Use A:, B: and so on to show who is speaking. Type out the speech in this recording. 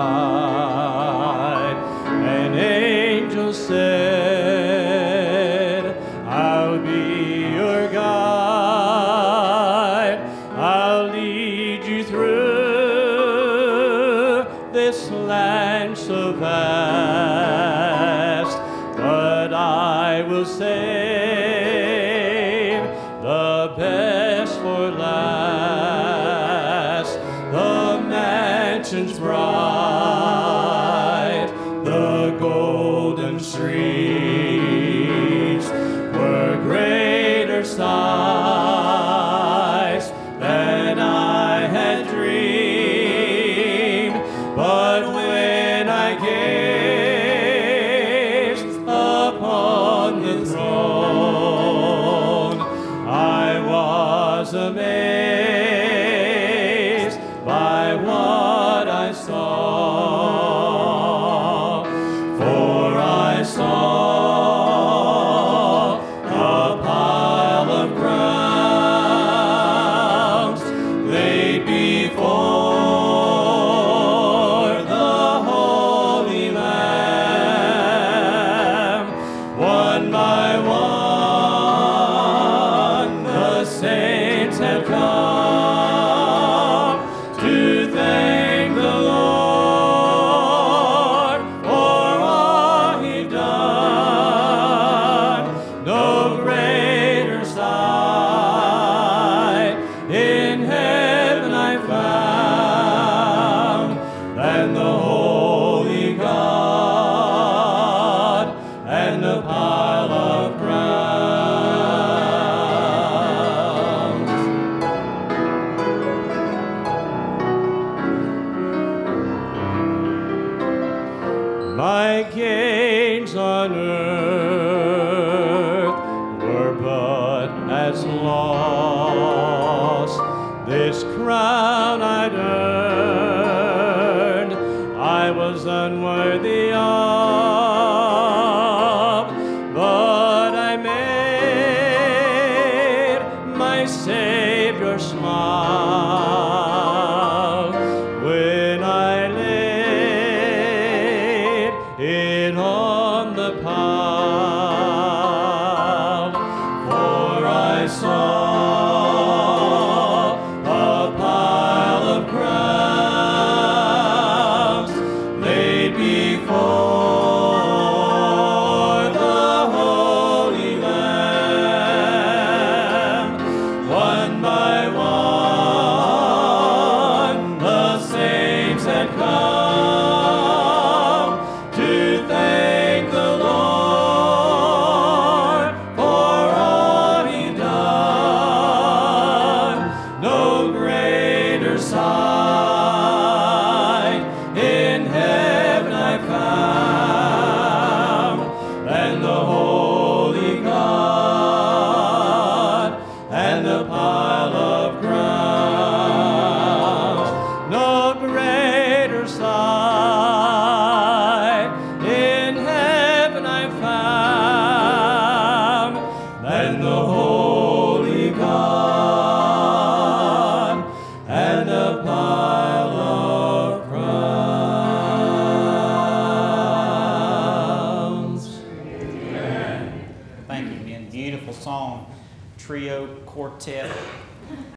A: An angel said, I'll be your guide. I'll lead you through this land so vast. But I will save the best for last. The mansions bright, the golden streets were greater sights than I had dreamed. But when I gazed upon the throne, I was amazed by what I saw. For I saw a pile of crowns laid before the Holy Lamb. One by one, the saints had come to thank the Lord for all He done. No greater sight in heaven I found than the holy God and the pile of crowns. My gains on earth were but as loss. This crown I'd earned, I was unworthy of, but I made my Savior smile when I laid it on the pile. For I saw a pile of crowns laid before the Holy Lamb. One by one, the saints had come to thank the Lord for all He done. No greater sight in heaven I found than the holy God and the pile of crowns. No greater sight in heaven I found than the holy God and the pile of crowns.
B: Thank you, men. Beautiful song, trio, quartet.